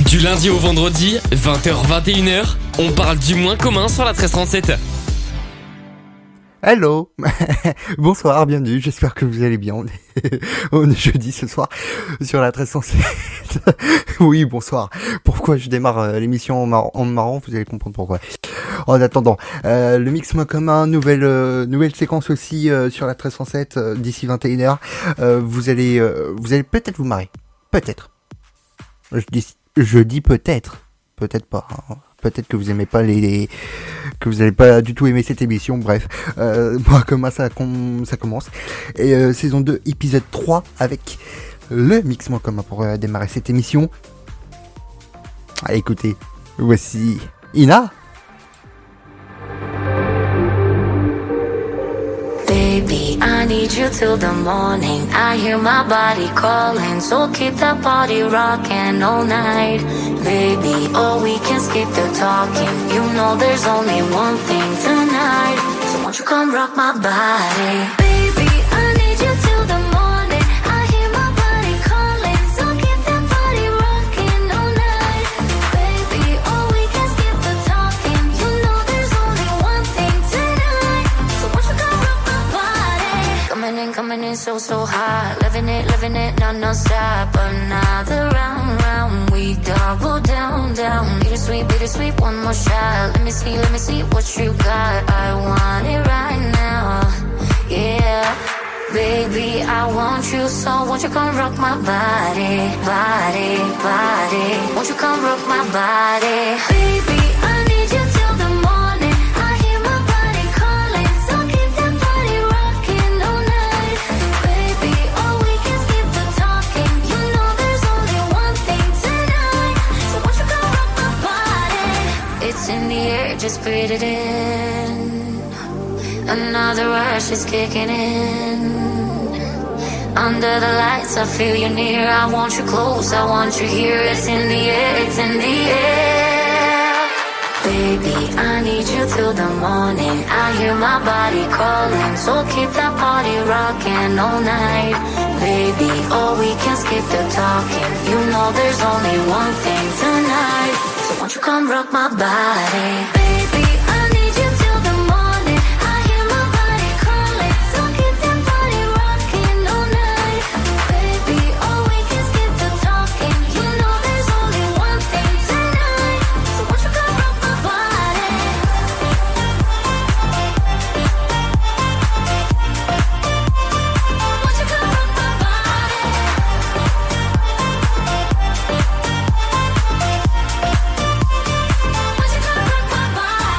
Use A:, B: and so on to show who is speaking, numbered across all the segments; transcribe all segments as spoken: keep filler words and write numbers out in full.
A: Du lundi au vendredi, vingt heures vingt et une heures, on parle du moins commun sur la treize trente-sept.
B: Hello. Bonsoir, bienvenue, j'espère que vous allez bien. On est, on est jeudi ce soir sur la treize cent sept. Oui, bonsoir. Pourquoi je démarre euh, l'émission en, mar- en marrant, vous allez comprendre pourquoi. En attendant, euh, le mix moins commun, nouvelle euh, nouvelle séquence aussi euh, sur la treize cent sept euh, d'ici vingt et une heures. Euh, vous allez euh, vous allez peut-être vous marrer. Peut-être. Je dis je dis peut-être. Peut-être pas. Hein. Peut-être que vous aimez pas les, les que vous n'allez pas du tout aimer cette émission. Bref, euh, moi comment ça com- ça commence. Et euh, saison deux, épisode trois avec le mix moins commun pour euh, démarrer cette émission. Allez, écoutez, voici Ina.
C: Baby, I need you till the morning. I hear my body calling, so keep that body rocking all night. Baby, oh, we can skip the talking. You know there's only one thing tonight. So won't you come rock my body? Baby, I need you till the morning. I hear my body calling, so keep that body rocking all night. Baby, oh, we can skip the talking. You know there's only one thing tonight. So won't you come rock my body? Coming in, coming in so, so hot. Living it, living it, no, no stop. Another round, round. We double down, down. Bittersweet, bittersweet, one more shot. Let me see, let me see what you got. I want it right now, yeah. Baby, I want you, so won't you come rock my body, body, body. Won't you come rock my body? Baby, I need you till the morning. I hear my body calling, so keep that body rocking all night. Baby, oh, we can skip the talking. You know there's only one thing tonight. So won't you come rock my body? It's in the air, just breathe it in. Another rush is kicking in. Under the lights, I feel you near. I want you close, I want you here. It's in the air, it's in the air. Baby, I need you till the morning. I hear my body calling, so keep that body rocking all night. Baby, oh, we can skip the talking. You know there's only one thing tonight. So won't you come rock my body? Baby, I need you till the morning. I hear my body calling, so keep that body rocking all night. Baby, oh, we can skip the talking. You know there's only one thing tonight. So won't you come rock my body? Won't you come rock my body? Won't you come rock my body?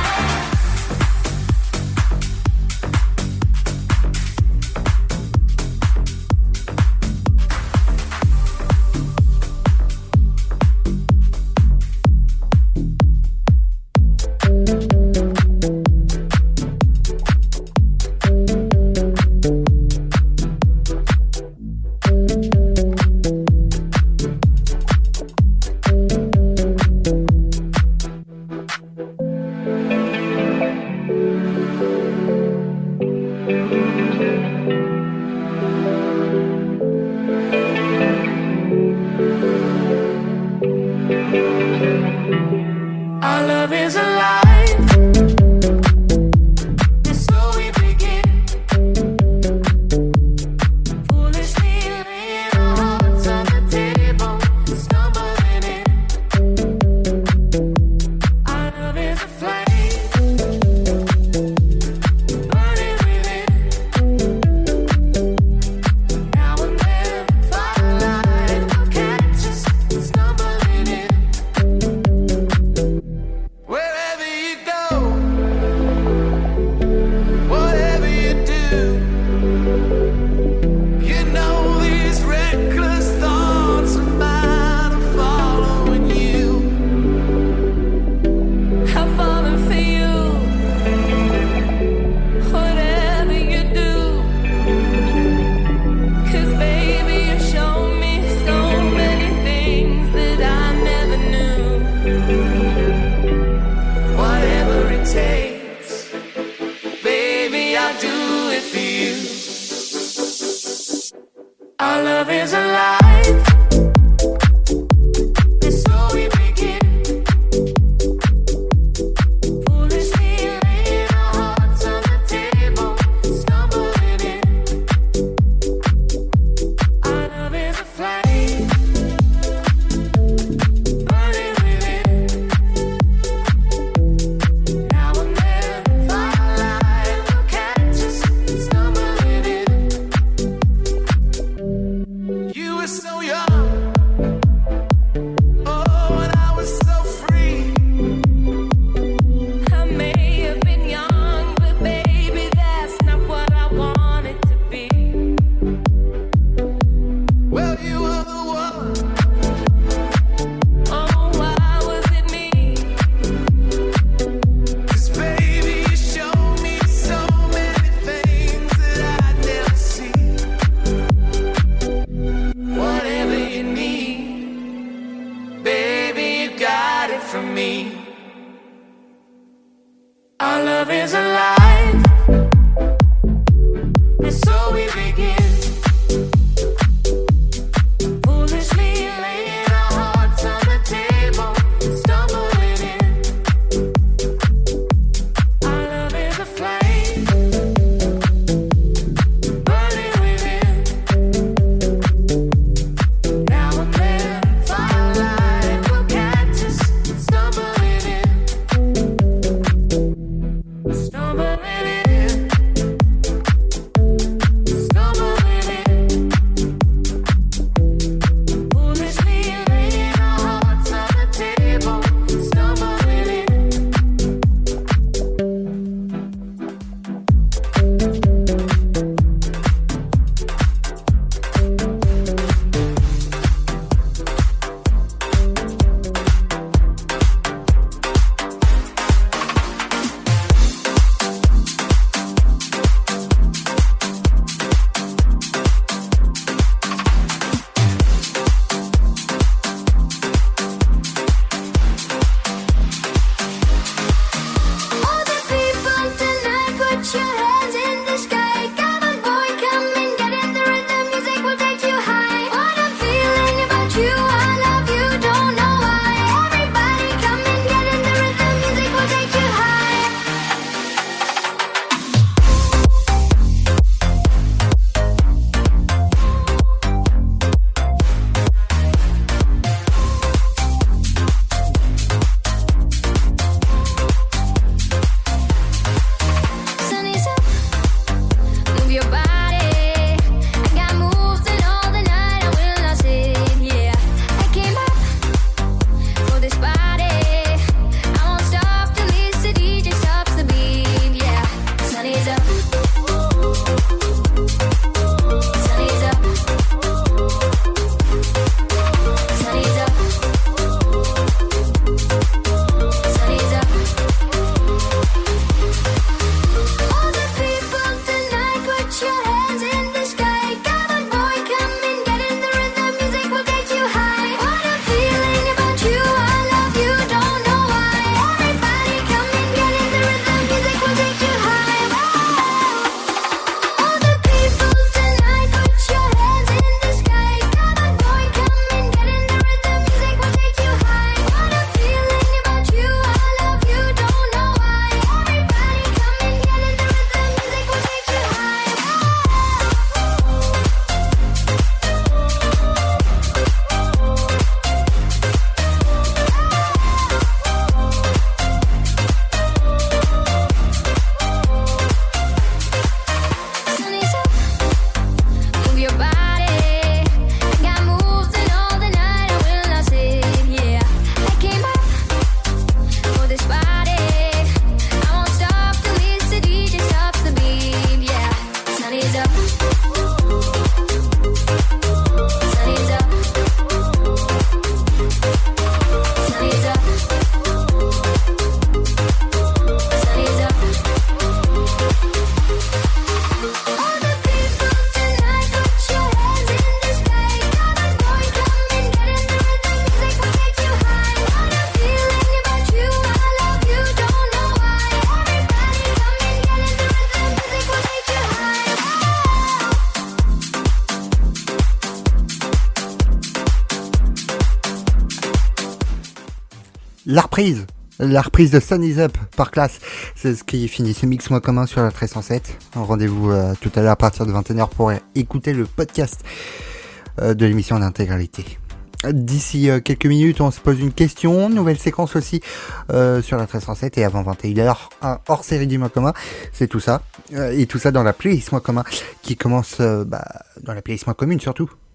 B: La reprise La reprise de Sun Is Up par Classe, c'est ce qui finit ce mix moi commun sur la treize cent sept. Rendez-vous euh, tout à l'heure à partir de vingt et une heures pour écouter le podcast euh, de l'émission en intégralité. D'ici euh, quelques minutes, on se pose une question, nouvelle séquence aussi euh, sur la treize cent sept, et avant vingt et une heures, un hors-série du mois commun, c'est tout ça. Euh, et tout ça dans la playlist mois commun qui commence euh, bah, dans la playlist mois commune surtout.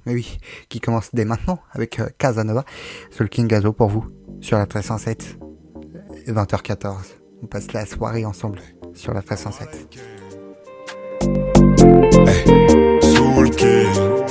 B: mais oui, qui commence dès maintenant avec euh, Casanova, Soul King Gazo pour vous, sur la treize cent sept, vingt heures quatorze. On passe la soirée ensemble sur la treize cent sept.
D: Hey, Soul King.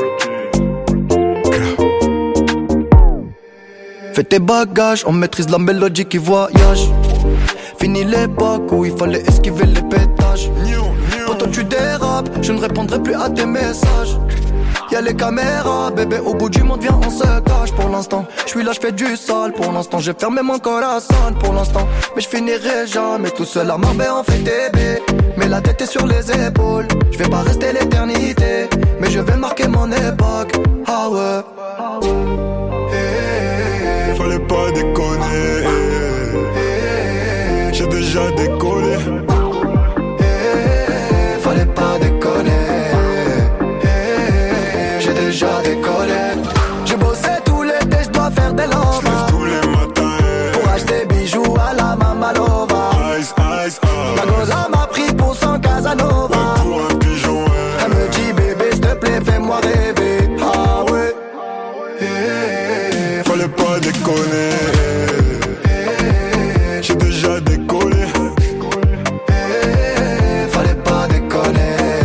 E: Fais tes bagages, on maîtrise la mélodie qui voyage. Fini l'époque où il fallait esquiver les pétages. Quand tu dérapes, je ne répondrai plus à tes messages. Y'a les caméras, bébé, au bout du monde, viens, on se cache. Pour l'instant, je suis là, je fais du sale. Pour l'instant, j'ai fermé mon corazon. Pour l'instant, mais je finirai jamais tout seul à Marbella en fait bébé. Mais la tête est sur les épaules. Je vais pas rester l'éternité, mais je vais marquer mon époque. Ah ouais.
D: Hey, hey, fallait pas déconner. Hey, hey, j'ai déjà décollé.
E: Hey, fallait pas déconner. Déjà décollé. J'ai bossé tout l'été, je dois faire des lovas.
D: J'lève tous les matins
E: pour acheter bijoux à la Mamalova.
D: Ice, ice, ice.
E: Ma goza m'a pris pour son Casanova.
D: Ouais, pour un pigeon, ouais.
E: Elle me dit bébé s'il te plaît fais-moi rêver. Ah ouais. Hey,
D: fallait pas déconner. Hey, j'ai déjà décollé.
E: Hey, fallait pas déconner.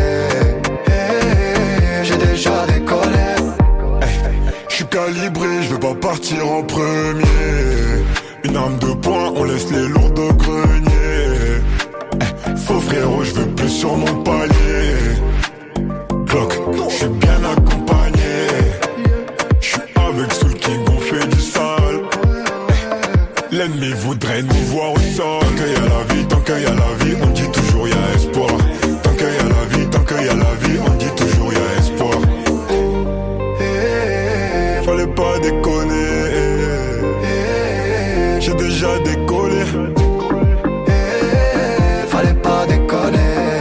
E: Hey, j'ai déjà décollé.
D: Calibré, je vais pas partir en premier. Une arme de poing, on laisse les lourds au grenier. Eh, faux frérot, je veux plus sur mon palier. Glock, je suis bien accompagné. Je suis avec Soul King, on fait du sale. Eh, l'ennemi voudrait nous voir au sol. Tant qu'il y a la vie, tant qu'il y a la vie, on dit toujours y a espoir. Tant qu'il y a la vie, tant qu'il y a la vie, on dit toujours y a espoir. Fallait pas déconner. J'ai déjà décollé.
E: Fallait pas déconner.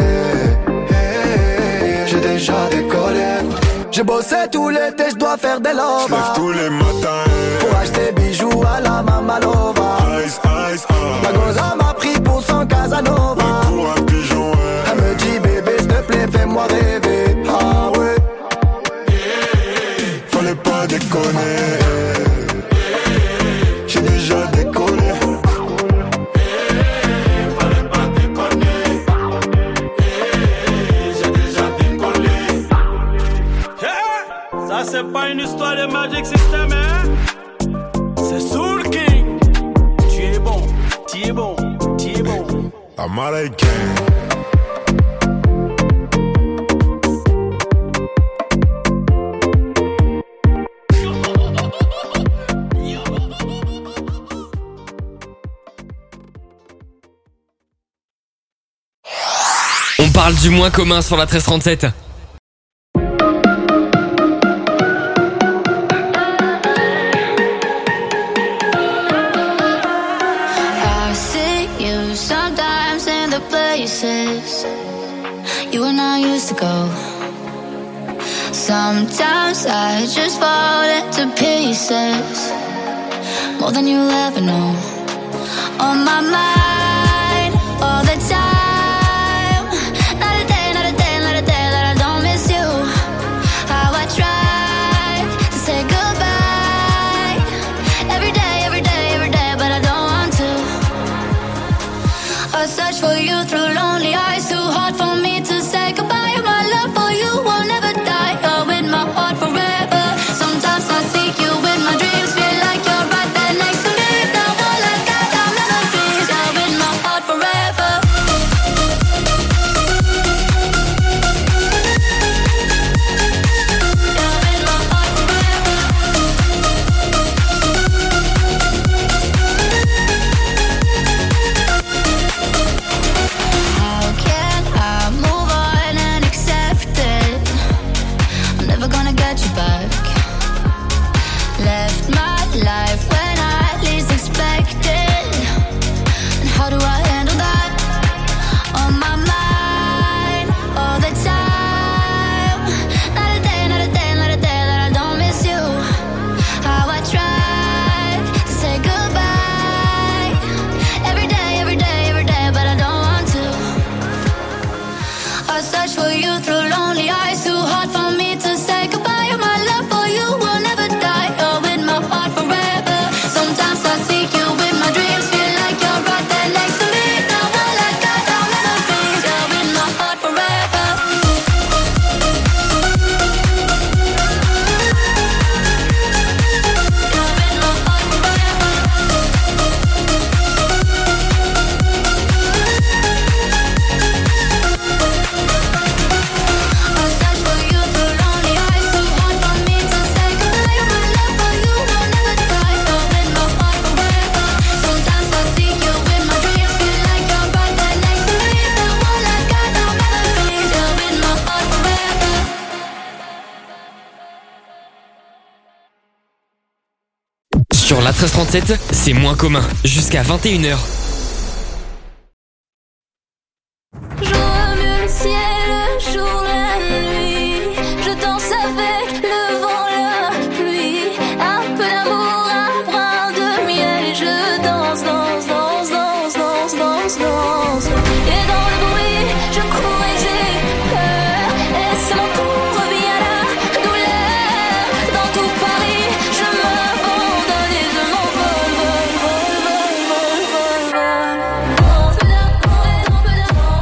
E: J'ai déjà décollé. J'ai bossé tout l'été, je dois faire des lovas.
D: J'lève tous les matins
E: pour acheter bijoux à la Mamalova.
D: Ice, ice, ice.
E: Ma goza m'a pris pour son Casanova.
D: Ouais, pour un pigeon, ouais.
E: Elle me dit bébé s'il te plaît fais-moi rêver. Ah ouais.
D: Fallait pas déconner. J'ai déjà décollé.
F: Fallait pas déconner. J'ai déjà décollé. Ça c'est pas une histoire de Magic System, hein. C'est Soul King. Tu es bon, tu es bon, tu es bon.
D: Américain.
A: On parle du moins commun sur la treize trente-sept.
C: I see you sometimes in the places you and I used to go. Sometimes I just fall into pieces, more than you'll ever know. On my mind all the time. Search for you through lonely eyes, too hard for me to say goodbye. My love for you will never die. You're with my heart forever. Sometimes I seek you in my dreams, feel like you're right there next to me. Now all I got are memories. You're with my heart forever. You're with my heart forever. How can I move on and accept it? I'm never gonna get you back. Left my life when I least expected. And how do I handle that? On my mind all the time. Not a day, not a day, not a day that I don't miss you. How I tried to say goodbye. Every day, every day, every day, but I don't want to. I search for you through lonely eyes, too hard for me to say goodbye. My love for
A: Sur la treize trente-sept, c'est moins commun. Jusqu'à vingt et une heures.
G: Je remue le ciel, le jour, la nuit. Je danse avec le vent, la pluie. Un peu d'amour, un brin de miel. Et je danse, danse, danse, danse, danse, danse, danse. Et dans le bruit, je cours et j'ai peur. Et c'est mon tour, revient la douleur. Dans tout Paris, je m'abandonne et je m'envole, vol, vol, vol, vol, vol, vol. Un peu d'amour et un peu d'amour.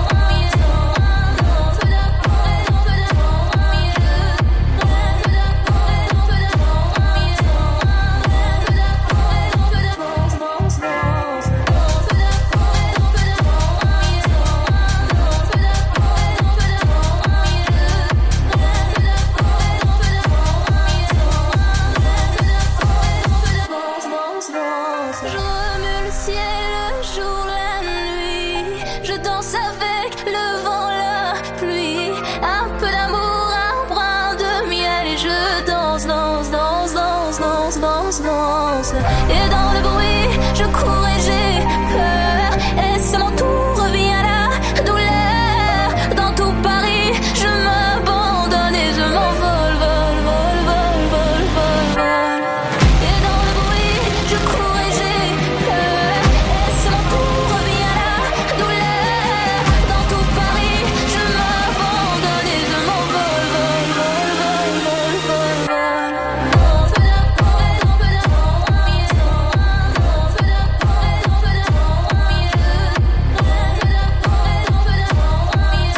G: Je remue le ciel, le jour, la nuit. Je danse avec le vent, la pluie. Un peu d'amour, un brin de miel. Et je danse, danse, danse, danse, danse, danse, danse. Et dans le bruit, je cours et j'ai peur. Et c'est mon tour, revient la douleur. Dans tout Paris, je m'abandonne et je m'envole, vol, vol, vol, vol, vol, vol. Et dans le bruit, je cours et j'ai peur. Et c'est mon tour, revient la douleur. Dans tout Paris, je m'abandonne et je m'envole, vol, vol, vol, vol, vol, vol. Un peu d'amour et un peu d'amour. Un peu d'amour et un peu d'amour. Un peu d'amour et un peu d'amour. Un peu d'amour et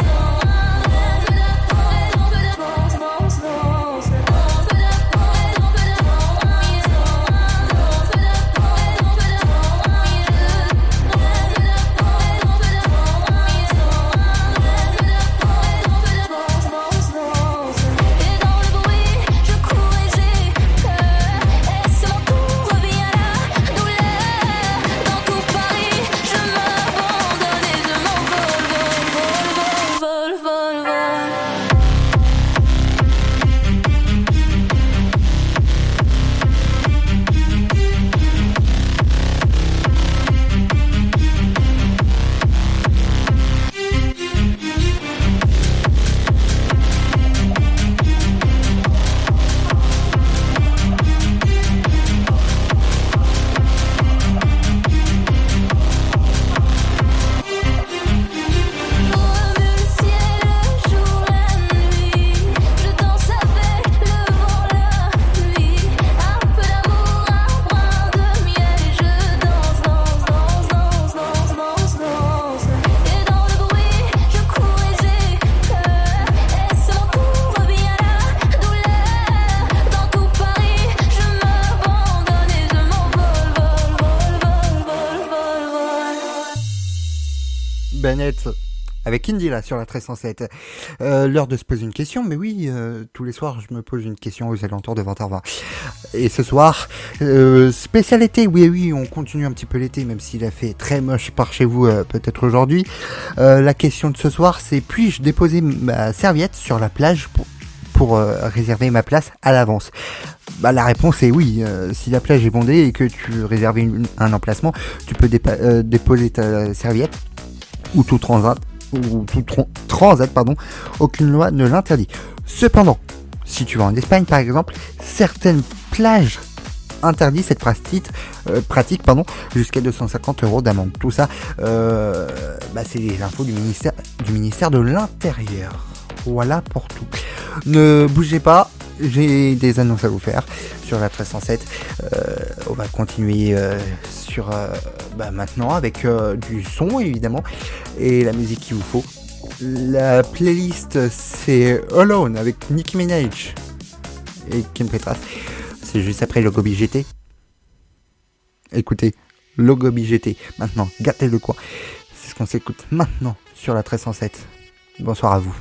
G: un peu d'amour. Danse, danse, danse. Un peu d'amour et un peu d'amour. Un peu d'amour et un peu d'amour. Et dans le bruit, je cours et j'ai peur. Et c'est mon tour, revient la douleur. Dans tout Paris, je m'abandonne et je m'envole, vol, vol, vol, vol, vol, vol. Je remue le ciel, le jour, la nuit. Je danse avec le vent, la pluie. Un peu d'amour, un brin de miel. Et je danse, danse, danse, danse, danse, danse, danse. Et dans le bruit, je cours et j'ai peur. Et c'est mon tour, revient la douleur. Dans tout Paris, je m'abandonne et je m'envole, vol, vol, vol, vol, vol, vol.
B: Bennett avec Indy là sur la treize cent sept. Euh, l'heure de se poser une question, mais oui, euh, tous les soirs je me pose une question aux alentours de vingt heures vingt. Et ce soir, euh, spécial été, oui oui, on continue un petit peu l'été, même s'il a fait très moche par chez vous euh, peut-être aujourd'hui. Euh, la question de ce soir, c'est puis-je déposer ma serviette sur la plage pour, pour euh, réserver ma place à l'avance? Bah, la réponse est oui. Euh, si la plage est bondée et que tu réserves une- un emplacement, tu peux dépa- euh, déposer ta serviette ou tout transat, ou tout tron- transat, pardon, aucune loi ne l'interdit. Cependant, si tu vas en Espagne par exemple, certaines plages interdisent cette pratique, euh, pratique pardon, jusqu'à deux cent cinquante euros d'amende. Tout ça, euh, bah, c'est les infos du ministère, du ministère de l'Intérieur. Voilà pour tout. Ne bougez pas, j'ai des annonces à vous faire sur la treize cent sept. Euh, on va continuer euh, sur euh, bah, maintenant avec euh, du son évidemment et la musique qu'il vous faut. La playlist c'est Alone avec Nicki Minaj et Kim Petras. C'est juste après Logo B G T. Écoutez, Logo B G T. Maintenant, gâtez le coin. C'est ce qu'on s'écoute maintenant sur la treize cent sept. Bonsoir à vous.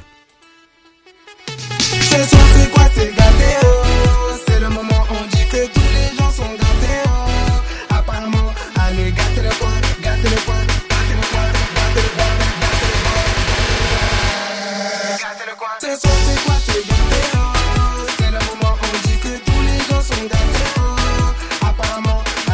H: Ce soir c'est quoi, c'est gâté, oh. C'est le moment, on dit que tous les gens sont gâtés, oh. Apparemment, allez gâtez le coin, gâtez le coin, gâtez le coin, gâtez le coin, gâtez le coin, gâtez le coin. Ce soir c'est quoi, c'est gâté, oh. C'est le moment, on dit que tous les gens sont gâtés, oh. Apparemment,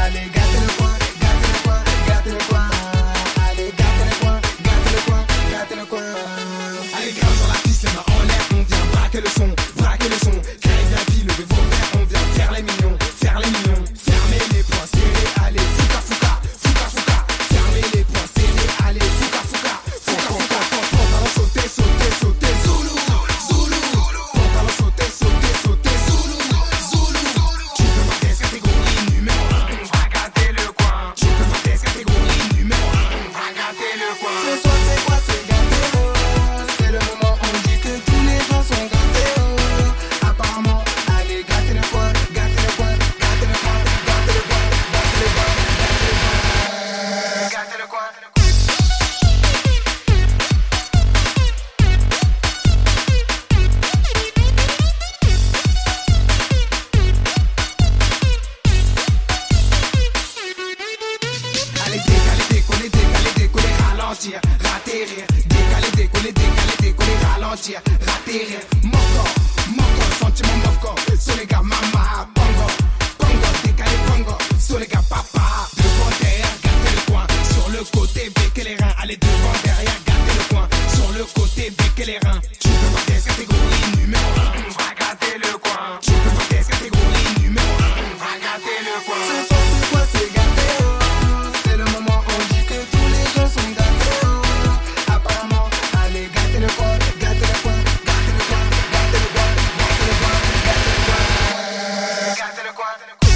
H: atterrir. Décaler, décoller, décaler, décoller, ralentir, ratterrir. Moko, moko, sentiment moko. Sur les gars, mama, bongo, bongo, décaler, bongo. Sur les gars, papa. Devant, derrière, gâter le coin. Sur le côté, béquer les reins. Allez, devant, derrière, gâter le coin. Sur le côté, béquer les reins. Tu peux voir des catégories numéro un. On va gâter le coin. Tu peux voir des catégories numéro un. On va gâter le coin. Ce soir, c'est quoi, c'est gâté, oh. C'est le moment, on dit que tous les gens sont gâtés, oh. Apparemment, allez, gâter le coin, gâter le coin, gâter le coin, gâter le coin, gâter le coin, gâter le coin, gâter le coin.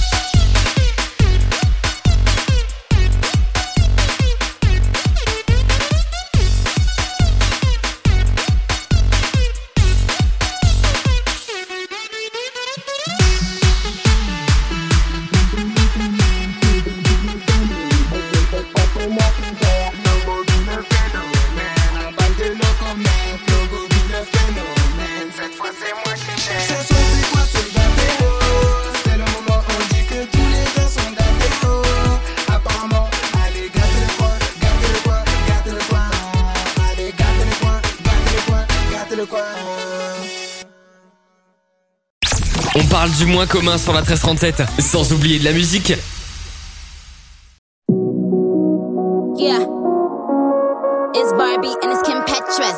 A: On parle du moins commun sur la treize trente-sept, sans oublier de la musique.
G: Yeah, it's Barbie and it's Kim Petras.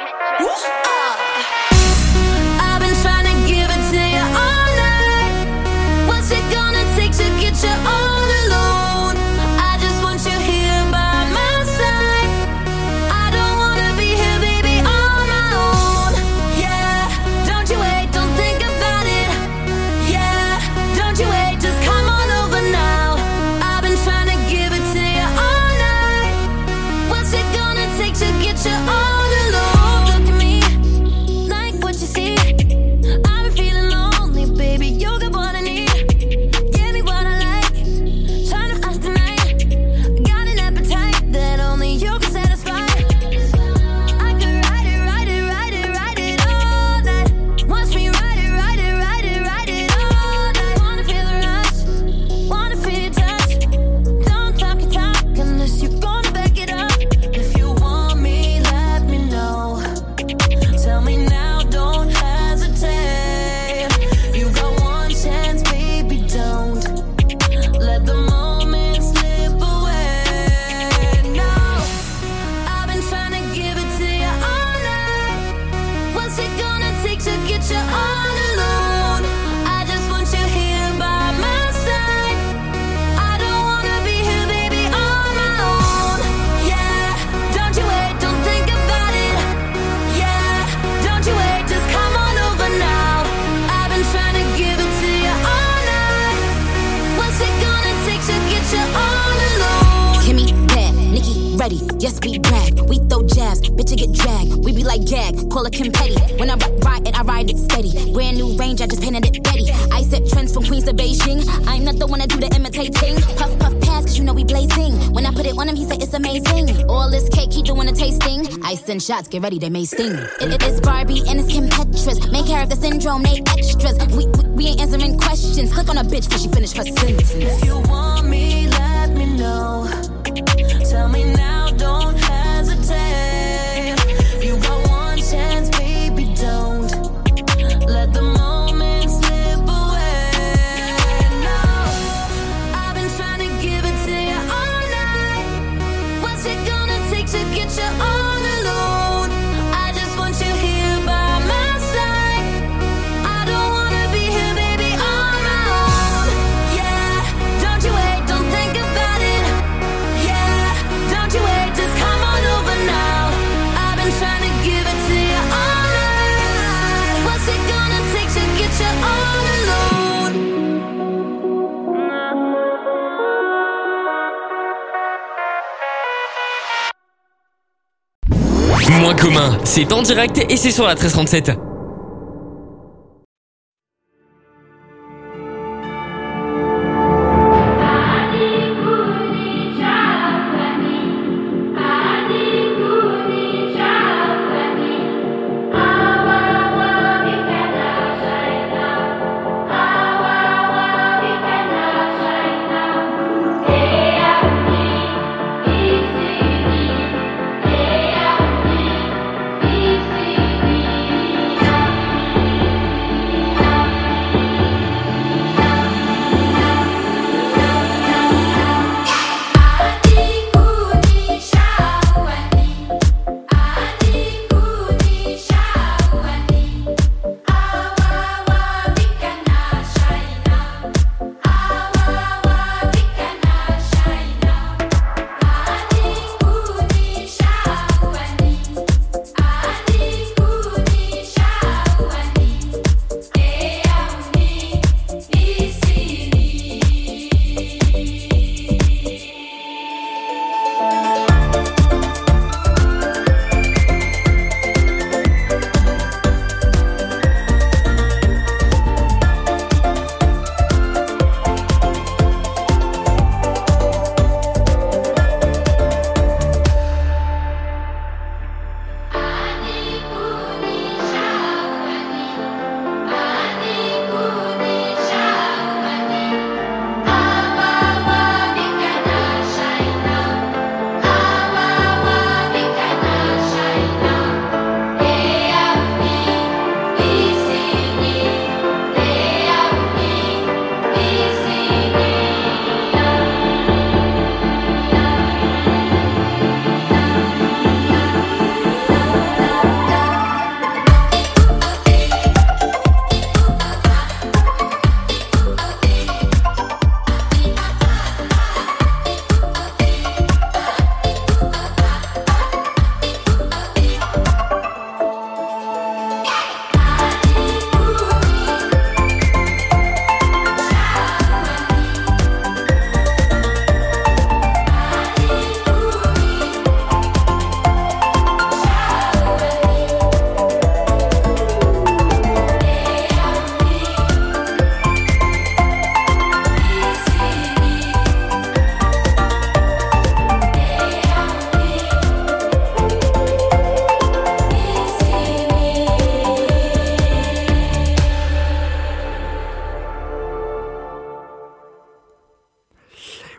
G: I've been trying to give it to you all night. What's it gonna take to get you all alone? I just want you here by my side. I don't wanna be here, baby, on my own. Yeah, don't you wait, don't think about it. Yeah, don't you wait, just come on over now. I've been trying to give it to you all night. What's it gonna take to get you all alone? Look at me, like what you see. I've been feeling lonely, baby, you got what I need. Give me what I like, trying to fast tonight. Got an appetite that only you can satisfy. I could ride it, ride it, ride it, ride it all night. Watch me ride it, ride it, ride it, ride it all night. Wanna feel the rush, wanna feel your touch. Don't talk your talk unless you're gonna back it up. If you want me, let me know. Tell me now, don't hesitate. You got one chance, baby, don't let the moment slip away. No, I've been trying to give it to you all night. What's it gonna take to get you all alone? I just want you here by my side. I don't wanna be here, baby, on my own. Yeah, don't you wait, don't think about it. Yeah, don't you wait, just come on over now. I've been trying to give it to you all night. What's it gonna take to get you all alone? Kimmy, bad, Nikki, ready, yes we brag. We throw jabs, bitch you get dragged. We be like gag, call it Kim Petty. When I ride it, I ride it steady. Brand new range, I just painted it Betty. I set trends from Queens to Beijing. I'm not the one to do the imitating. Puff, puff, pass, cause you know we blazing. When I put it on him, he said it's amazing. All this cake, he doing the tasting. Ice and shots, get ready, they may sting. It, it is Barbie and it's Kim Petras. Main character syndrome, they extras. We, we, we ain't answering questions. Click on a bitch before she finish her sentence. If you want me, let me know. Tell me now, don't hesitate. You got one chance, baby, don't let the moment slip away. No, I've been trying to give it to you all night. What's it gonna take to get you all alone? I just want you here by my side. I don't wanna be here, baby, on my own. Yeah, don't you wait, don't think about it. Yeah, don't you wait, just come on over now. I've been trying to give it to you all night. What's it gonna take to get you all alone?
A: Moins commun, c'est en direct et c'est sur la treize trente-sept.
I: Hey,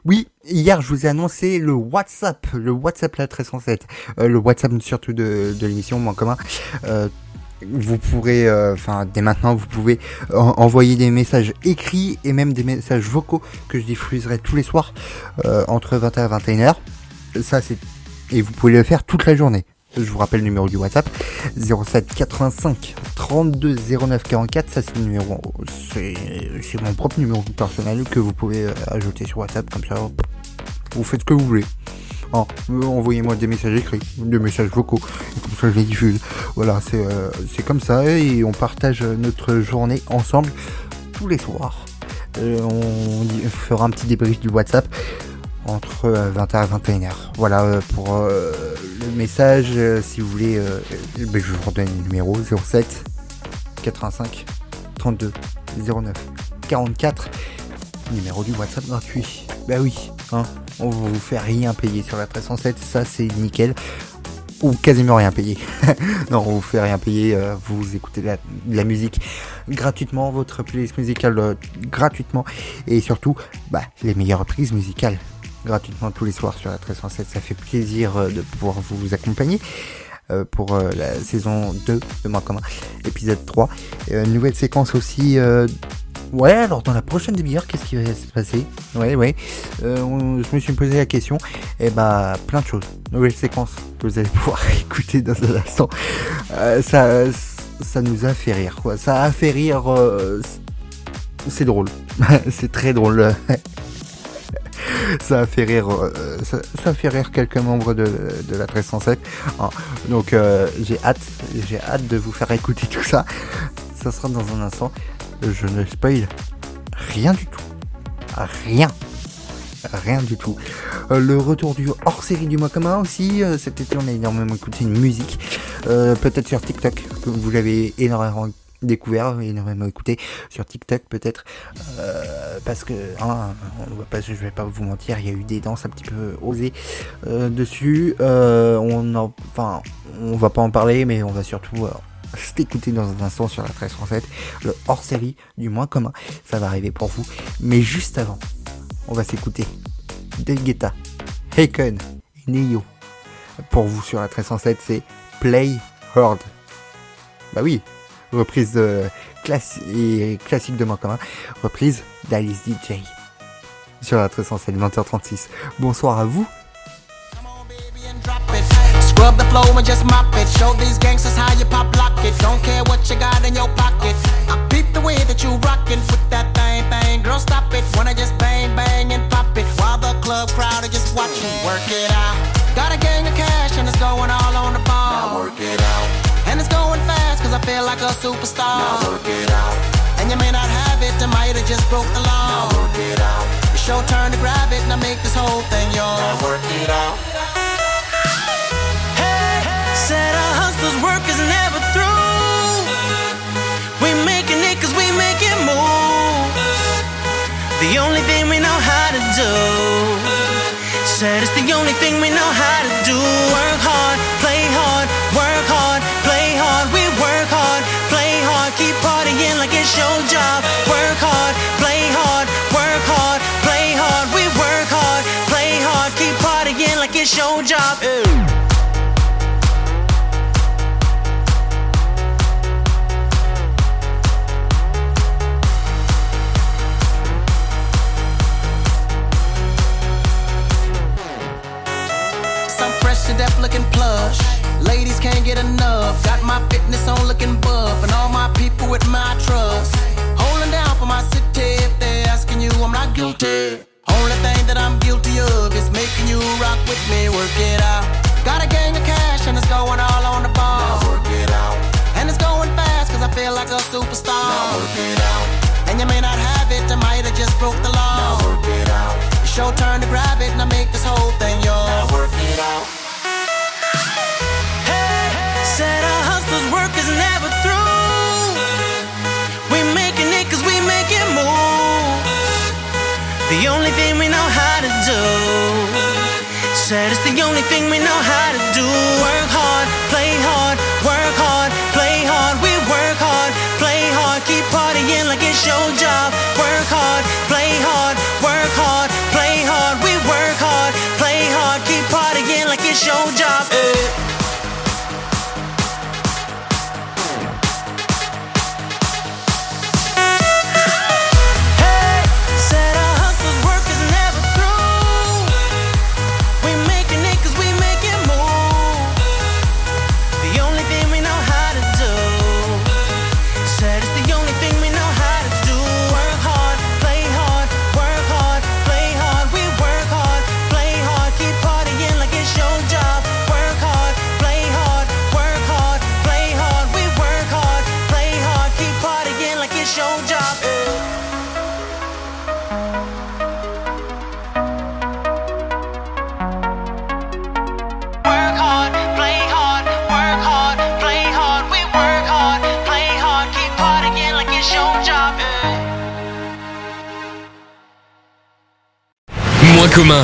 B: Oui, hier je vous ai annoncé le WhatsApp, le WhatsApp La trois cent sept, euh, le WhatsApp surtout de, de l'émission Moins Commun. Euh, vous pourrez, enfin euh, dès maintenant, vous pouvez en- envoyer des messages écrits et même des messages vocaux que je diffuserai tous les soirs euh, entre vingt et vingt et une heures. Ça c'est, et vous pouvez le faire toute la journée. Je vous rappelle le numéro du WhatsApp, zéro sept quatre-vingt-cinq trente-deux zéro neuf quarante-quatre. Ça c'est le numéro, c'est, c'est mon propre numéro personnel que vous pouvez euh, ajouter sur WhatsApp, comme ça vous faites ce que vous voulez. Oh, euh, envoyez-moi des messages écrits, des messages vocaux, et comme ça je les diffuse. Voilà, c'est, euh, c'est comme ça, et on partage notre journée ensemble tous les soirs. Euh, on y- fera un petit débrief du WhatsApp entre euh, vingt heures et vingt et une heures. Voilà euh, pour euh, le message. Euh, si vous voulez, euh, euh, ben, je vous redonne le numéro zéro sept quatre-vingt-cinq trente-deux zéro neuf quarante-quatre. Numéro du WhatsApp gratuit. Bah oui, hein, on vous fait rien payer sur la trois cent sept, ça c'est nickel. Ou quasiment rien payer. Non, on vous fait rien payer, euh, vous écoutez de la, de la musique gratuitement, votre playlist musicale euh, gratuitement, et surtout, bah, les meilleures reprises musicales gratuitement tous les soirs sur la trois cent sept. Ça fait plaisir euh, de pouvoir vous accompagner euh, pour euh, la saison deux de Moins Commun, épisode trois. Euh, nouvelle séquence aussi. Euh, ouais, alors dans la prochaine demi-heure, qu'est-ce qui va se passer? Ouais, ouais. Euh, on- je me suis posé la question. Et bah, plein de choses. Nouvelle séquence que vous allez pouvoir écouter dans un instant. Euh, ça, ça nous a fait rire, quoi. Ça a fait rire. euh, c'est drôle. C'est très drôle. Ça a fait rire, euh, ça, ça a fait rire quelques membres de, de la trois cent sept. Ah, donc euh, j'ai hâte, j'ai hâte de vous faire écouter tout ça. Ça sera dans un instant. Je ne spoil rien du tout, rien, rien du tout. Euh, le retour du hors-série du Mois Commun aussi. Euh, cet été, on a énormément écouté une musique, euh, peut-être sur TikTok, que vous l'avez énormément découvert, énormément écouté sur TikTok peut-être, euh, parce que hein, on va pas, je vais pas vous mentir, il y a eu des danses un petit peu osées euh, dessus. Euh, on en, enfin, on va pas en parler, mais on va surtout euh, s'écouter dans un instant sur la trois cent sept le hors-série du Moins Commun. Ça va arriver pour vous, mais juste avant, on va s'écouter David Guetta, Haken et Neo. Pour vous sur la trois cent sept, c'est Play Hard. Bah oui, reprise de classi- et classique de Moins Commun, reprise d'Alice D J sur la trois cent sept, vingt heures trente-six. Bonsoir à vous.
H: Scrub the flow and just mop it. Show these gangsters how you pop lock it. Don't care what you got in your pocket. I beat the way that you rockin' with that thing thing. Girl, stop it. Wanna just bang bang and pop it while the club crowd are just watching. Work it out. Got a gang of cash and it's going all on the ball. Now work it out. And it's going fast cause I feel like a superstar. Now work it out. And you may not have it, I might have just broke the law. Now work it out. It's your turn to grab it and I make this whole thing yours. Now work it out.
I: Said our hustlers' work is never through. We making it cause we make it move. The only thing we know how to do. Said it's the only thing we know how to do. Work hard, play hard, work hard, play hard. We work hard, play hard, keep partying like it's your job. Work hard, play hard, work hard, play hard. We work hard, play hard, keep partying like it's your job. Ew.
H: Deaf looking plush. Ladies can't get enough. Got my fitness on looking buff. And all my people with my trust. Holding down for my city. If they're asking you, I'm not guilty. Only thing that I'm guilty of is making you rock with me. Work it out. Got a gang of cash and it's going all on the ball. Now work it out. And it's going fast cause I feel like a superstar. Now work it out. And you may not have it, I might have just broke the law. Now work it out. It's your turn to grab it and I make this whole thing yours. Now work it out.
I: Said our hustlers' work is never through. We making it cause we make it move. The only thing we know how to do. Said it's the only thing we know how to do. Work hard, play hard, work hard, play hard. We work hard, play hard, keep partying like it's your job. Work hard, play hard, work hard, play hard.
A: moins commun.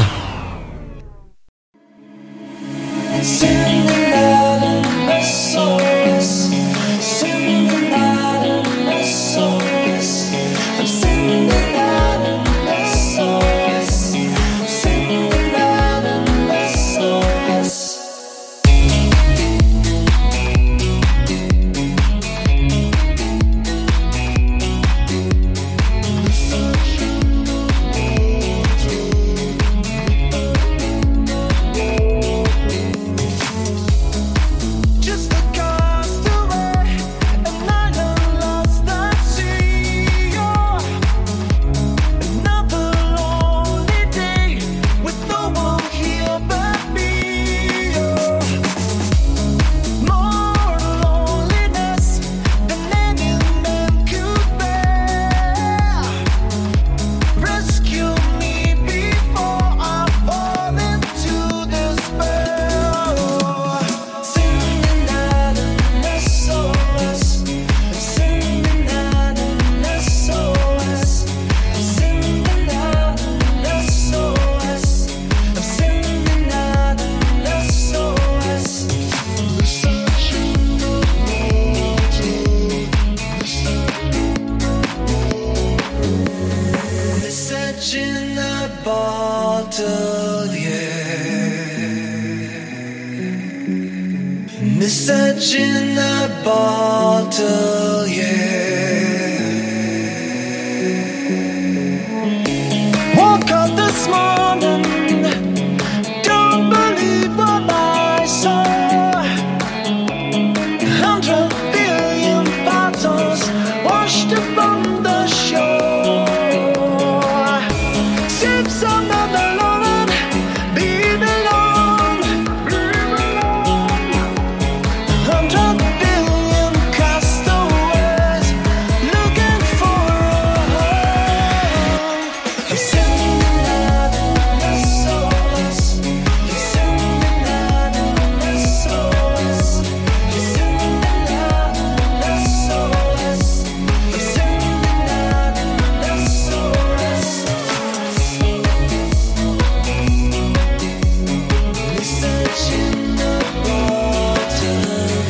J: Message in a bottle, yeah. Woke up this morning, don't believe what I saw. Hundred billion bottles washed upon the shore. Sips on the melon, be alone. Hundred billion castaways looking for a home. I'm sending out S O S. I'm sending out S O S. I'm sending out S O S. I'm sending out S O S. Message in a bottle,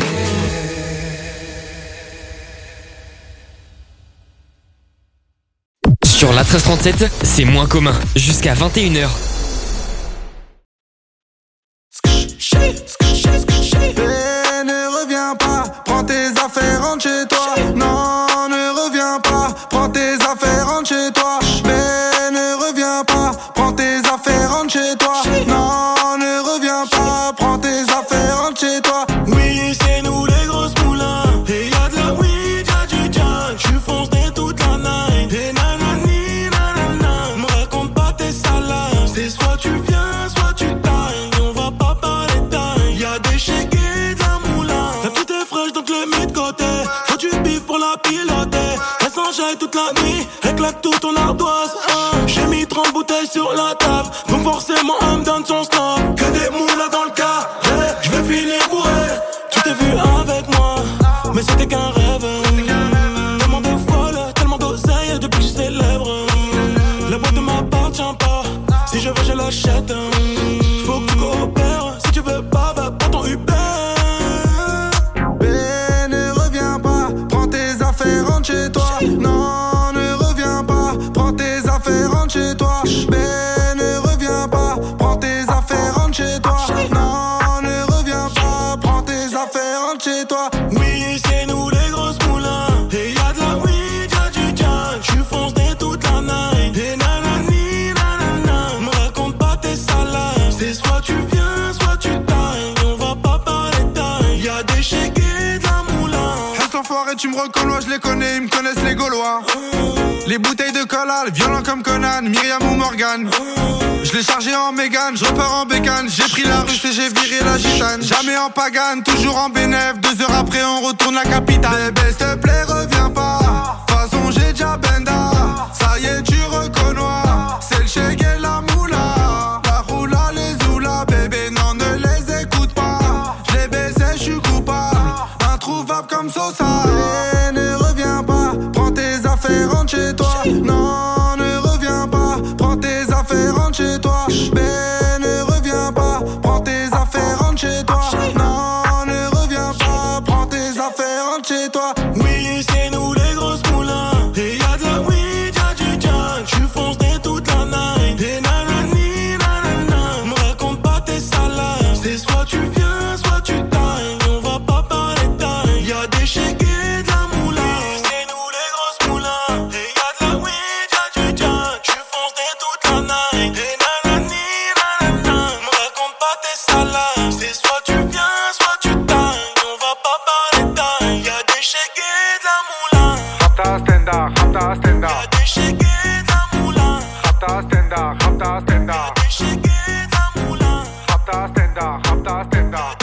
A: Sur la treize trente-sept, c'est moins commun. Jusqu'à vingt et une heures.
K: Eh, ne reviens pas, prends tes affaires, rentre chez toi. Non, ne reviens pas, prends tes affaires, rentre chez toi. Mais ne reviens pas, prends tes affaires, rentre chez toi. Non, ne reviens pas, prends tes affaires, rentre chez toi.
F: Oui, c'est nous les grosses moulins. Et y'a de la weed, y'a du jack. J'suis foncé toute la night. Et nanani, nanana. Me raconte pas tes salades. C'est soit tu viens, soit tu tailles. On va pas parler taille. Y'a des shakes et de la moulin. La petite est fraîche donc le mets de côté. Faut du bif pour la piloter. Elle s'enjaille toute la nuit. Éclate tout ton ardoise. Hein. J'ai mis trente bouteilles sur la table. Donc forcément elle me donne son snap. Que des moulins dans le cas. Je vais finir bourré. Tu t'es vu avec moi, mais c'était qu'un rêve. Tellement de folle, tellement d'oseille, depuis que je suis célèbre. La boîte ne m'appartient pas, si je veux je l'achète. Faut que tu coopères, si tu veux pas, bah prends ton Uber.
K: Eh, ne reviens pas, prends tes affaires, rentre chez toi. Non, ne reviens pas, prends tes affaires, rentre chez toi. Mais ne reviens pas, prends tes affaires, rentre chez toi. Non, ne reviens pas, prends tes affaires, rentre chez toi.
F: Oui, c'est nous les grosses moulins. Et y'a de la weed, y'a du jack. J'suis foncé toute la night. Et nanani, nanana. Me raconte pas tes salades. C'est soit tu viens, soit tu tailles. On va pas parler taille. Y'a des shakes et de la moulin.
K: Reste enfoiré, tu me reconnais, je les connais, ils me connaissent les Gaulois. Les bouteilles de cola, violents comme Conan, Myriam ou Morgan. Je l'ai chargé en Mégane, je repars en bécane. J'ai pris la russe et j'ai viré la gitane. Jamais en pagane, toujours en bénéf. Deux heures après on retourne la capitale. Bébé s'il te plaît reviens pas, de toute façon j'ai déjà benda. Ça y est tu reconnais, c'est le chèque et la moula. La roula, les oula, bébé non ne les écoute pas. Je les baissé, je suis coupable, introuvable comme Sosa. Et ne reviens pas, prends tes affaires, rentre chez toi. Non, ne reviens pas, prends tes affaires, rentre chez toi.
L: stenda, rapta stenda. Rapta stenda, rapta stenda.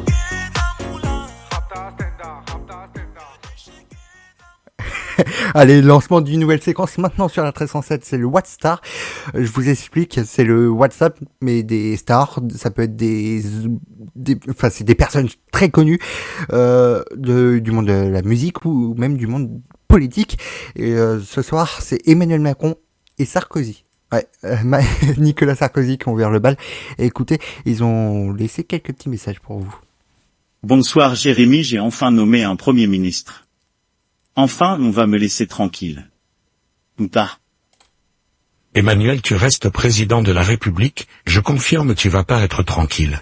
B: Allez, lancement d'une nouvelle séquence maintenant sur la treize cent sept, c'est le WhatsApp. Je vous explique, c'est le WhatsApp, mais des stars, ça peut être des, des enfin c'est des personnes très connues euh, de, du monde de la musique ou même du monde politique. Et euh, ce soir, c'est Emmanuel Macron et Sarkozy. Ouais, euh, Nicolas Sarkozy qui ont ouvert le bal. Et écoutez, ils ont laissé quelques petits messages pour vous.
M: Bonsoir Jérémy, j'ai enfin nommé un Premier ministre. Enfin, on va me laisser tranquille. Ou pas.
N: Emmanuel, tu restes président de la République, je confirme tu vas pas être tranquille.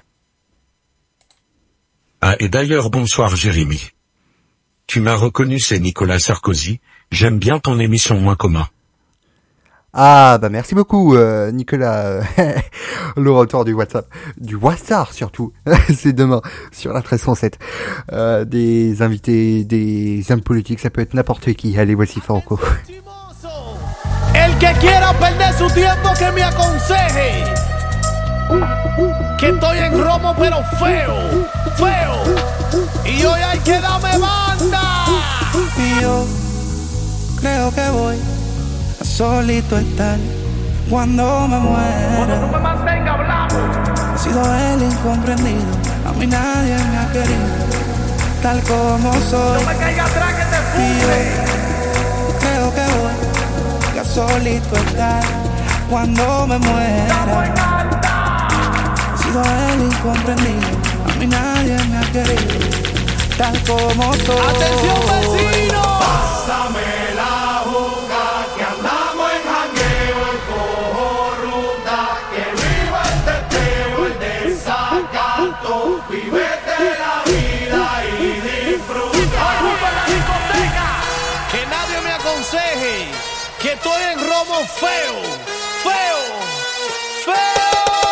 N: Ah et d'ailleurs bonsoir Jérémy. Tu m'as reconnu, c'est Nicolas Sarkozy, j'aime bien ton émission Moins commun.
B: Ah bah merci beaucoup euh, Nicolas, le retour du WhatsApp, du WhatsApp surtout, c'est demain sur la treize cent sept. Euh, des invités, des hommes politiques, ça peut être n'importe qui. Allez, voici Franco.
O: El que quiera perder su tiempo que me aconseje que estoy en romo pero feo, feo y hoy hay que darme banda.
P: Y yo creo que voy a solito estar cuando me muera.
O: Cuando tú me mantengas hablando.
P: He sido el incomprendido, a mí nadie me ha querido tal como soy.
O: No me caiga atrás que te funde.
P: Y yo creo que voy a solito estar cuando me muera. He sido el incomprendido, a mí nadie me ha querido tal como soy.
O: Atención vecino,
F: pásame la juga que andamos en jangueo, el cojo ruta, que viva el teteo, el desacato, vívete la vida y disfruta.
O: la discoteca, que nadie me aconseje que estoy en romo feo, feo, feo.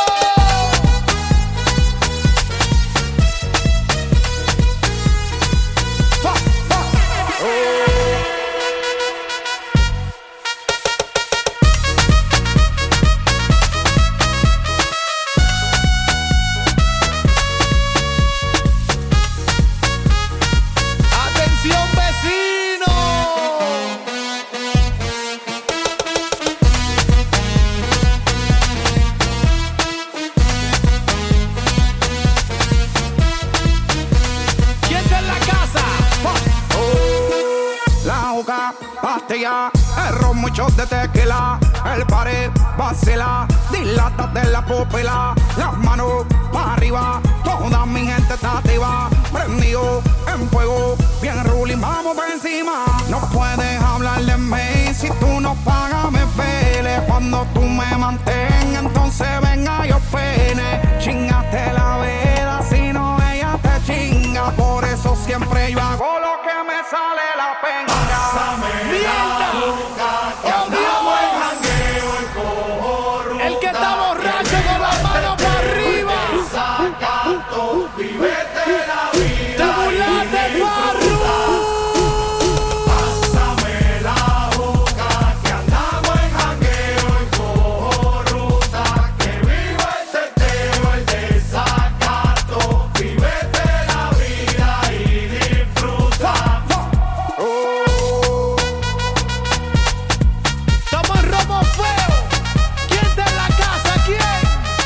H: El ron, muchos de tequila, el pared vacila, dilátate la pupila, las manos para arriba, toda mi gente está activa, prendido en fuego, bien ruling, vamos por encima. No puedes hablar de mí, si tú no pagas me pele, cuando tú me mantengas, entonces venga yo pene, chingate la vida, si no ella te chinga, por eso siempre yo hago lo que me sale la pena.
O: El que está borracho con las manos para arriba.
F: Vívete la vida.
O: Te burlaste, Farru.
F: Pásame la boca que andamos en jangueo y cojo ruta. Que viva el teteo, el desacato. Vívete la vida y disfruta.
O: Estamos en romo feo. ¿Quién está en la casa? ¿Quién?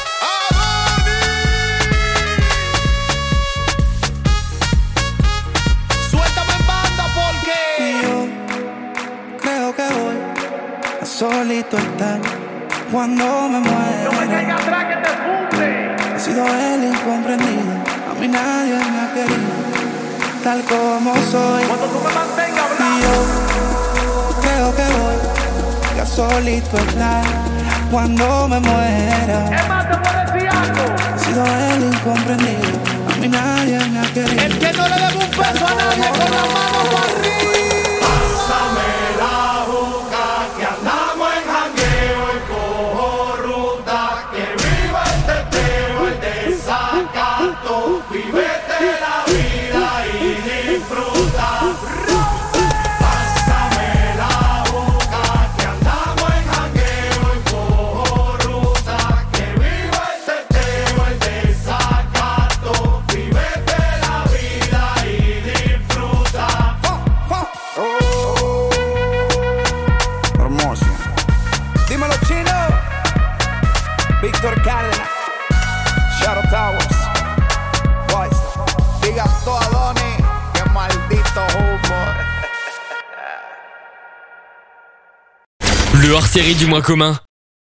O: Suéltame en banda porque
P: Y yo creo que voy a solito estar cuando me muera.
O: no me caiga atrás que te funde.
P: He sido el incomprendido, a mí nadie me ha querido tal como soy.
O: Cuando tú me mantengas
P: Y
O: hablando.
P: yo creo que voy a solito estar cuando me muera.
O: Es más, te puedo decir algo.
P: He sido el incomprendido, a mí nadie me ha querido.
O: El que no le debe un peso a nadie con las manos para arriba.
F: Pásame la boca que andamos en jangueo y cojo ruta. Que viva el teteo, el desacato. Vívete la vida y disfruta. Pásame la boca que andamos en jangueo y cojo
H: Héctor Cárdenas, Shadow Towers, Boys, diga todo a Donnie, que maldito humo.
A: Le hors-série du mois commun.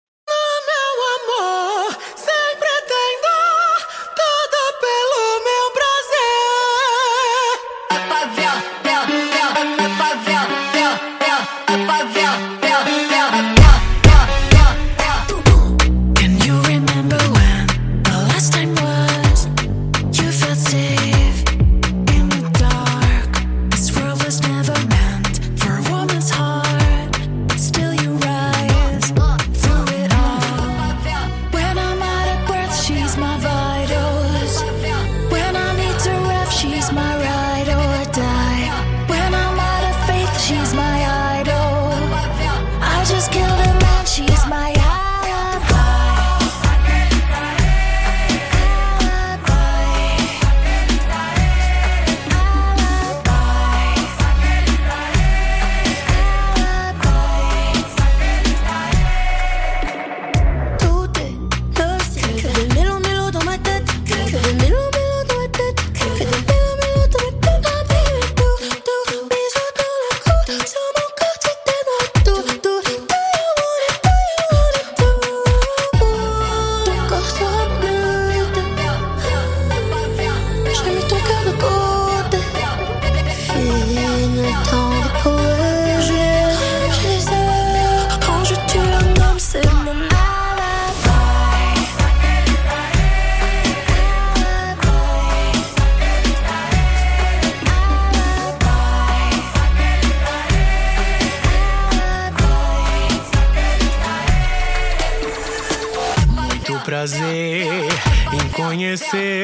F: Prazer em conhecer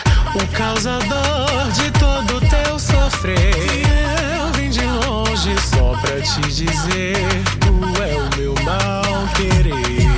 F: o causador de todo o teu sofrer. Eu vim de longe só pra te dizer, tu é o meu mal querer.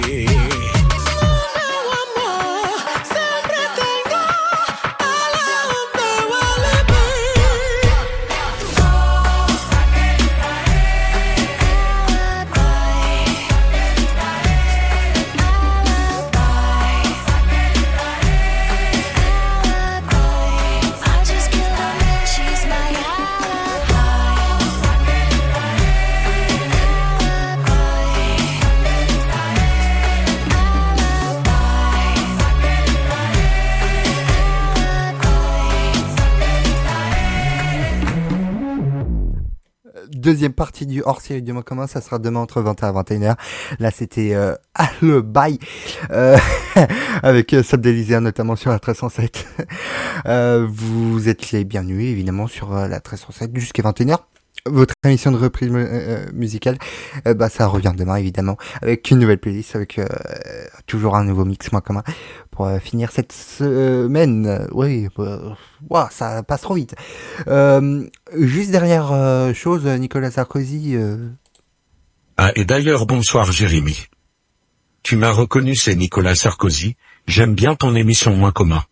B: Deuxième partie du hors-série du mois commun, ça sera demain entre vingt et un et vingt et une heures. Là, c'était euh, ah, le bail euh, avec euh, Sub d'Elysée, notamment sur la treize cent sept. euh, vous êtes les bienvenus, évidemment, sur euh, la treize cent sept jusqu'à vingt et une heures. Votre émission de reprise euh, musicale, euh, bah ça revient demain, évidemment, avec une nouvelle playlist, avec euh, toujours un nouveau mix mois commun pour euh, finir cette semaine. Euh, oui, euh, wow, ça passe trop vite. Euh, juste dernière euh, chose, Nicolas Sarkozy. Euh...
N: Ah, et d'ailleurs, bonsoir Jérémy. Tu m'as reconnu, c'est Nicolas Sarkozy. J'aime bien ton émission mois commun.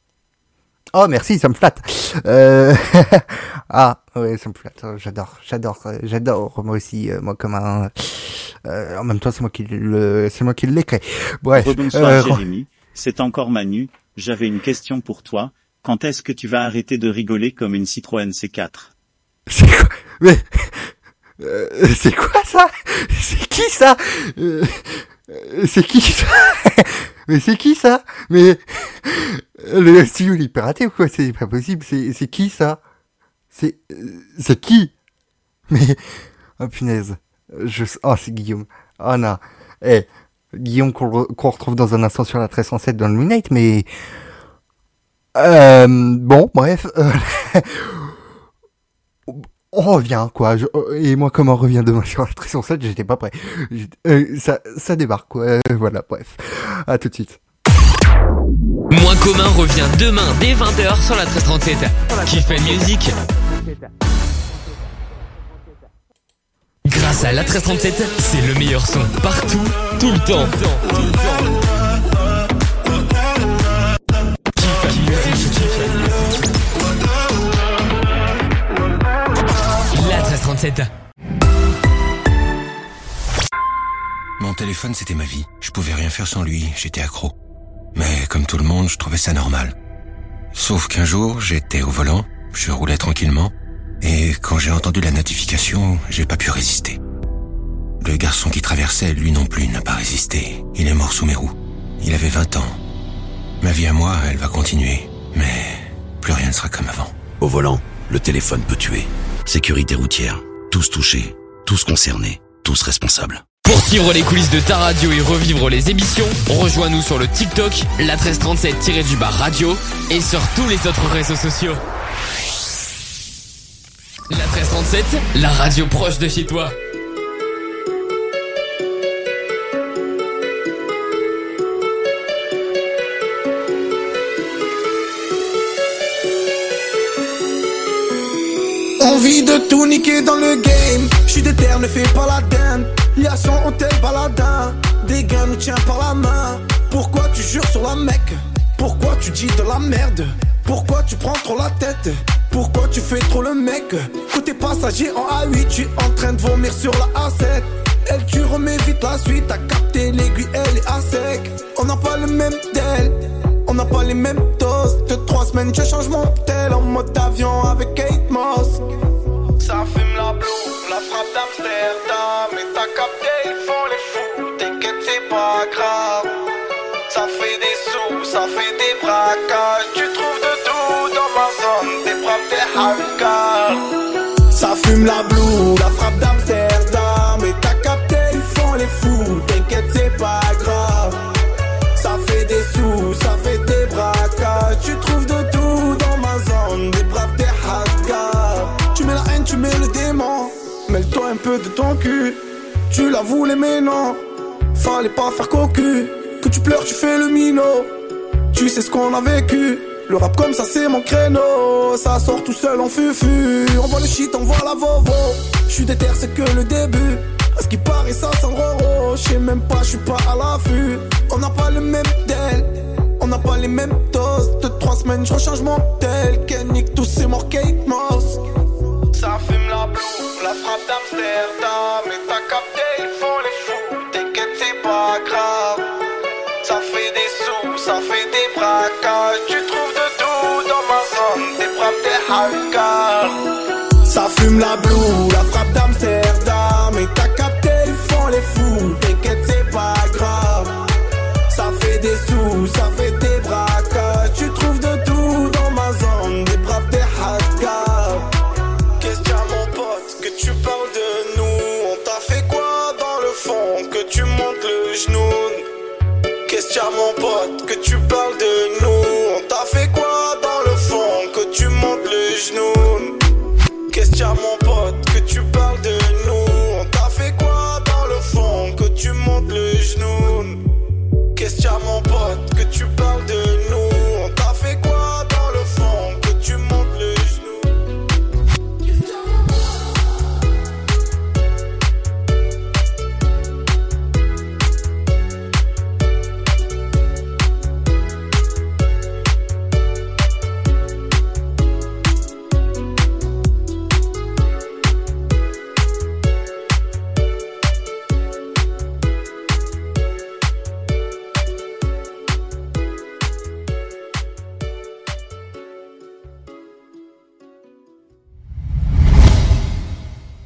B: Oh merci, ça me flatte. Euh... ah ouais, ça me flatte. J'adore, j'adore, j'adore. Moi aussi, euh, moi comme un. Euh, en même temps, c'est moi qui le, c'est moi qui l'ai créé. Bref.
M: Bonsoir
B: euh...
M: Jérémy, c'est encore Manu. J'avais une question pour toi. Quand est-ce que tu vas arrêter de rigoler comme une Citroën C quatre?
B: C'est quoi? Mais euh, c'est quoi ça? C'est qui ça? euh... C'est qui ça? Mais c'est qui ça? Mais le studio il est piraté ou quoi? C'est pas possible. C'est c'est qui ça? C'est c'est qui? Mais oh punaise. Je oh c'est Guillaume. Oh non. Eh Guillaume qu'on, qu'on retrouve dans un instant sur la treize cent sept dans le Moonlight, mais euh, bon bref. Euh... On revient, quoi. Je... Et moi, comme on revient demain sur la treize cent sept, j'étais pas prêt. Euh, ça, ça débarque, quoi. Euh, voilà, bref. À tout de suite.
A: Moins commun revient demain dès vingt heures sur la treize trente-sept. Qui fait musique. Grâce à la treize trente-sept, c'est le meilleur son partout, tout le temps. Tout le temps. Qui fait musique. La treize trente-sept.
Q: Mon téléphone téléphone, c'était ma vie. Je pouvais rien faire sans lui, j'étais accro. Mais comme tout le monde, je trouvais ça normal. Sauf qu'un jour, j'étais au volant, je roulais tranquillement, et quand j'ai entendu la notification, j'ai pas pu résister. Le garçon qui traversait, lui non plus, n'a pas résisté. Il est mort sous mes roues. Il avait vingt ans. Ma vie à moi, elle va continuer, mais plus rien ne sera comme avant.
R: Au volant, le téléphone peut tuer. Sécurité routière, tous touchés, tous concernés, tous responsables.
A: Pour suivre les coulisses de ta radio et revivre les émissions, rejoins-nous sur le TikTok, la treize trente-sept-du-bas radio et sur tous les autres réseaux sociaux. La treize trente-sept, la radio proche de chez toi.
H: Envie de tout niquer dans le game. J'suis déter, ne fais pas la dinde. Y'a son hôtel baladin. Des gars nous tient par la main. Pourquoi tu jures sur la Mecque? Pourquoi tu dis de la merde? Pourquoi tu prends trop la tête? Pourquoi tu fais trop le mec? Côté passager en A huit, tu es en train de vomir sur la A sept. Elle, tu remets vite la suite. T'as capté l'aiguille, elle est à sec. On n'a pas le même d'elle. On n'a pas les mêmes doses. De trois semaines, je change mon tel en mode avion avec Kate Moss. Ça fume la blue, la frappe d'Amsterdam. Et t'as capté, ils font les fous. T'inquiète, c'est pas grave. Ça fait des sous, ça fait des braquages. Tu trouves de tout dans ma zone. Des frappes, des hangars. Ça fume la blue, la frappe d'Amsterdam. Et t'as capté, ils font les fous. T'inquiète, c'est pas grave. Ça fait des sous, ça fait des braquages. Tu trouves de tout dans ma zone. Des braves, des hangars. Tu mets la haine, tu mets le démon. Mêle-toi un peu de ton cul. Tu la voulais mais non. Fallait pas faire cocu. Que tu pleures, tu fais le minot. Tu sais ce qu'on a vécu. Le rap comme ça c'est mon créneau. Ça sort tout seul en fufu. On voit le shit, on voit la vovo. J'suis déter, c'est que le début. À ce qui paraît ça sent roro. J'sais même pas, j'suis pas à l'affût. On n'a pas le même del. On n'a pas les mêmes doses. De trois semaines j'rechange mon tel. Ken nique tous c'est mort Kate Moss. Ça fume la blue, la frappe d'Amsterdam. Et t'as capté, ils font les fous. T'inquiète, c'est pas grave. Ça fait des sous, ça fait des braquages. Tu trouves de tout dans ma zone. Des frappes, des hangars. Ça fume la blue, la frappe d'Amsterdam. Et t'as capté, ils font les fous. T'inquiète, c'est pas grave. Ça fait des sous, ça fait des braquages. Tu trouves de tout dans ma zone. Des braves, des hangars. Qu'est-ce qu'il y a mon pote, que tu parles de nous? On t'a fait quoi dans le fond, que tu montes le genou? Qu'est-ce qu'il y a mon pote, que tu parles de nous? On t'a fait quoi dans le fond, que tu montes le genou?